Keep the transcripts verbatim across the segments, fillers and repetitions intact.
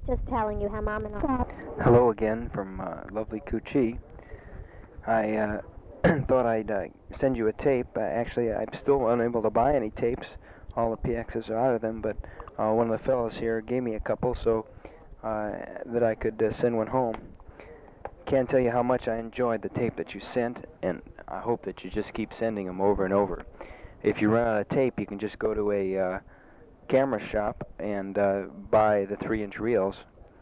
just telling you how Mom and I... Hello again from uh, lovely Cu-Chi. I uh, thought I'd uh, send you a tape. Uh, actually, I'm still unable to buy any tapes. All the P Xs are out of them, but uh, one of the fellows here gave me a couple so uh, that I could uh, send one home. Can't tell you how much I enjoyed the tape that you sent, and I hope that you just keep sending them over and over. If you run out of tape, you can just go to a uh, camera shop and uh, buy the three-inch reels.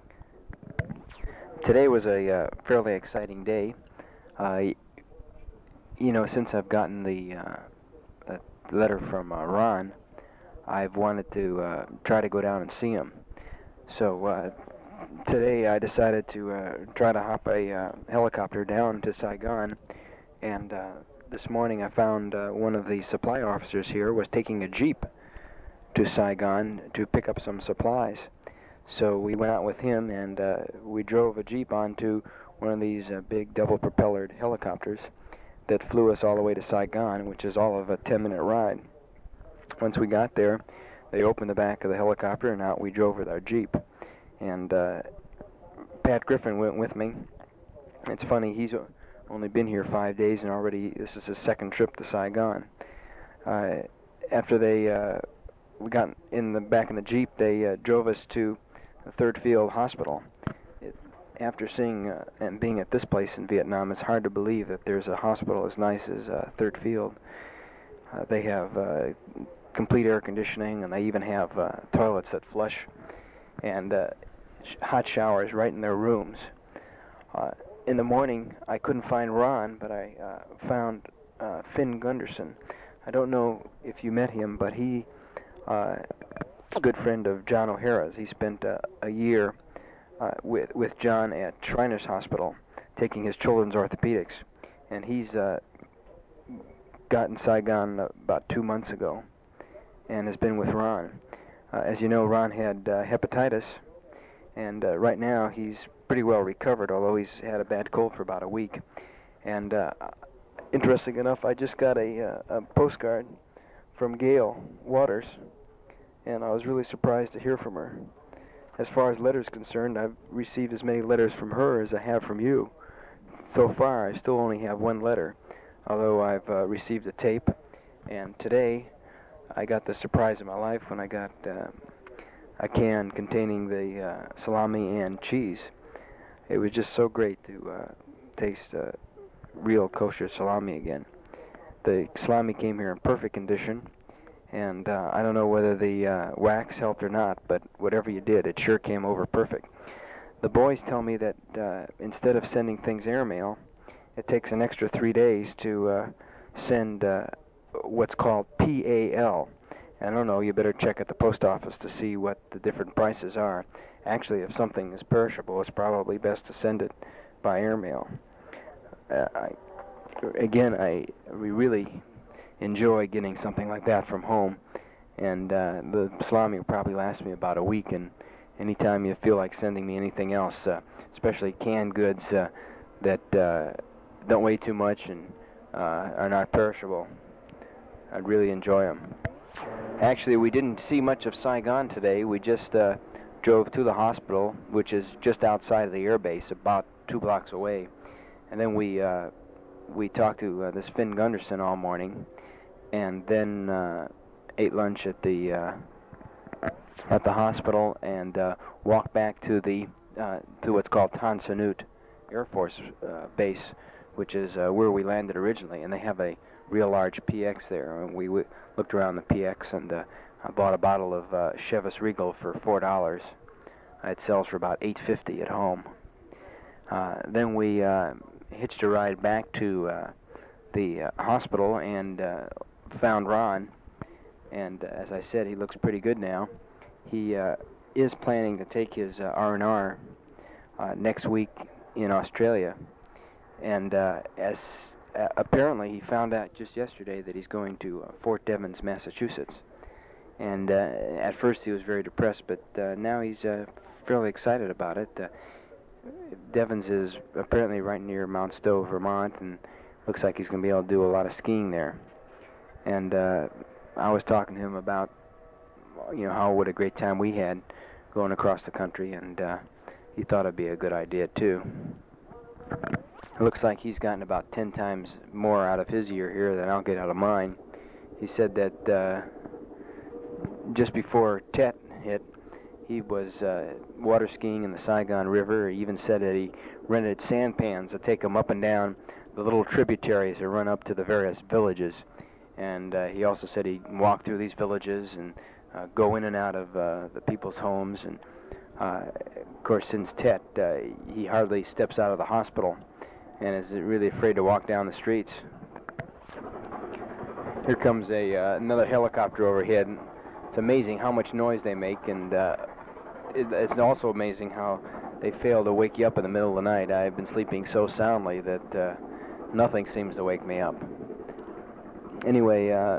Today was a uh, fairly exciting day. Uh, you know, since I've gotten the uh, letter from uh, Ron, I've wanted to uh, try to go down and see him. So uh, today I decided to uh, try to hop a uh, helicopter down to Saigon, and uh, this morning I found uh, one of the supply officers here was taking a Jeep to Saigon to pick up some supplies. So we went out with him, and uh, we drove a Jeep onto one of these uh, big double-propellered helicopters that flew us all the way to Saigon, which is all of a ten-minute ride. Once we got there, they opened the back of the helicopter, and out we drove with our Jeep. And uh, Pat Griffin went with me. It's funny, he's only been here five days, and already this is his second trip to Saigon. Uh, after they uh, we got in the back of the Jeep, they uh, drove us to the Third Field Hospital. It, after seeing uh, and being at this place in Vietnam, it's hard to believe that there's a hospital as nice as uh, Third Field. Uh, they have uh, complete air conditioning, and they even have uh, toilets that flush, and uh, sh hot showers right in their rooms. Uh, in the morning, I couldn't find Ron, but I uh, found uh, Finn Gunderson. I don't know if you met him, but he uh, a good friend of John O'Hara's. He spent uh, a year uh, with with John at Shriners Hospital, taking his children's orthopedics, and he's uh, got in Saigon about two months ago, and has been with Ron. Uh, as you know, Ron had uh, hepatitis, and uh, right now he's pretty well recovered, although he's had a bad cold for about a week. And uh, interesting enough, I just got a, uh, a postcard from Gail Waters, and I was really surprised to hear from her. As far as letters concerned, I've received as many letters from her as I have from you. So far, I still only have one letter, although I've uh, received a tape, and today I got the surprise of my life when I got uh, a can containing the uh, salami and cheese. It was just so great to uh, taste uh, real kosher salami again. The salami came here in perfect condition, and uh, I don't know whether the uh, wax helped or not, but whatever you did, it sure came over perfect. The boys tell me that uh, instead of sending things airmail, it takes an extra three days to uh, send uh, what's called P A L. I don't know, you better check at the post office to see what the different prices are. Actually, if something is perishable, it's probably best to send it by airmail. Uh, I, again, I we really enjoy getting something like that from home, and uh, the salami will probably last me about a week, and anytime you feel like sending me anything else, uh, especially canned goods uh, that uh, don't weigh too much and uh, are not perishable, I'd really enjoy them. Actually, we didn't see much of Saigon today. We just uh, drove to the hospital, which is just outside of the air base, about two blocks away. And then we uh, we talked to uh, this Finn Gunderson all morning, and then uh, ate lunch at the uh, at the hospital, and uh, walked back to the uh, to what's called Tan Son Nhut Air Force uh, Base, which is uh, where we landed originally, and they have a real large P X there. And we w looked around the P X, and uh, I bought a bottle of uh, Chivas Regal for four dollars. It sells for about eight fifty at home. Uh, then we uh, hitched a ride back to uh, the uh, hospital and uh, found Ron. And uh, as I said, he looks pretty good now. He uh, is planning to take his uh, R and R uh, next week in Australia. And uh, as Uh, apparently, he found out just yesterday that he's going to uh, Fort Devens, Massachusetts. And uh, at first he was very depressed, but uh, now he's uh, fairly excited about it. Uh, Devens is apparently right near Mount Stowe, Vermont, and looks like he's going to be able to do a lot of skiing there. And uh, I was talking to him about, you know, how what a great time we had going across the country, and uh, he thought it'd be a good idea too. It looks like he's gotten about ten times more out of his year here than I'll get out of mine. He said that uh, just before Tet hit, he was uh, water skiing in the Saigon River. He even said that he rented sampans to take him up and down the little tributaries that run up to the various villages. And uh, he also said he'd walk through these villages and uh, go in and out of uh, the people's homes. And uh, of course, since Tet, uh, he hardly steps out of the hospital and is really afraid to walk down the streets. Here comes a uh, another helicopter overhead. It's amazing how much noise they make, and uh, it, it's also amazing how they fail to wake you up in the middle of the night. I've been sleeping so soundly that uh, nothing seems to wake me up. Anyway, uh,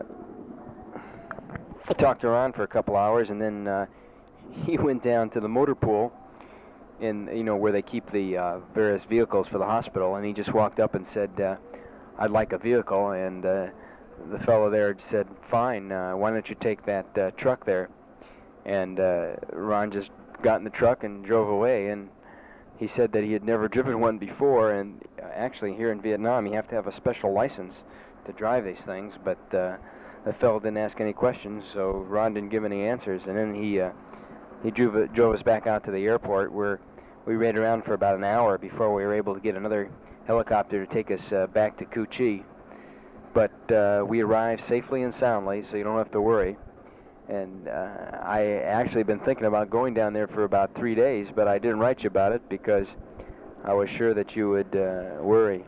I talked to Ron for a couple hours, and then uh, he went down to the motor pool, in you know where they keep the uh, various vehicles for the hospital, and he just walked up and said, uh, "I'd like a vehicle," and uh, the fellow there said, "Fine, uh, why don't you take that uh, truck there?" And uh, Ron just got in the truck and drove away, and he said that he had never driven one before, and uh, actually here in Vietnam you have to have a special license to drive these things, but uh, the fellow didn't ask any questions, so Ron didn't give any answers, and then he uh, he drove, drove us back out to the airport, where we ran around for about an hour before we were able to get another helicopter to take us uh, back to Cu Chi. But uh, we arrived safely and soundly, so you don't have to worry. And uh, I actually been thinking about going down there for about three days, but I didn't write you about it because I was sure that you would uh, worry.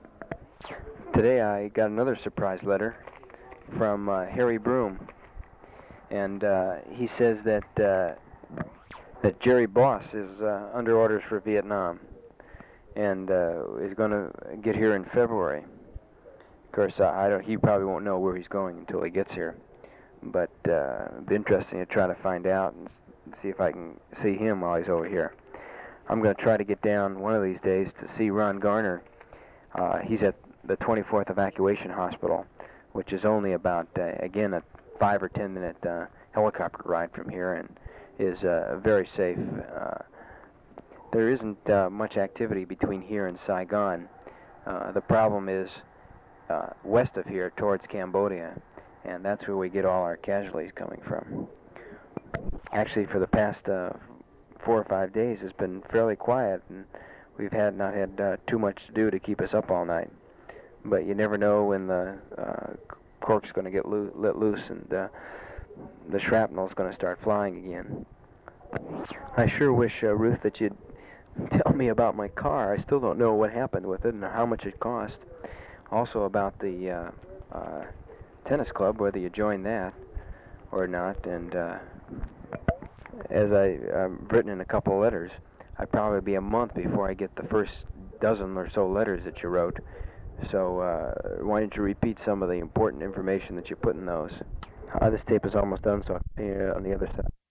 Today I got another surprise letter from uh, Harry Broom, and uh, he says that uh, that Jerry Boss is uh, under orders for Vietnam, and uh, is going to get here in February. Of course, I don't. He probably won't know where he's going until he gets here, but uh, it'd be interesting to try to find out and see if I can see him while he's over here. I'm going to try to get down one of these days to see Ron Garner. Uh, he's at the twenty-fourth Evacuation Hospital, which is only about, uh, again, a five or ten minute uh, helicopter ride from here, and is uh, very safe. Uh, there isn't uh, much activity between here and Saigon. Uh, the problem is uh, west of here towards Cambodia, and that's where we get all our casualties coming from. Actually, for the past uh, four or five days, it's been fairly quiet, and we've had not had uh, too much to do to keep us up all night. But you never know when the uh, cork's going to get loo let loose and uh, the shrapnel's going to start flying again. I sure wish, uh, Ruth, that you'd tell me about my car. I still don't know what happened with it and how much it cost. Also about the uh, uh, tennis club, whether you joined that or not. And uh, as I, I've written in a couple of letters, I'd probably be a month before I get the first dozen or so letters that you wrote. So uh, why don't you repeat some of the important information that you put in those? Uh, this tape is almost done, so I'll see you on the other side.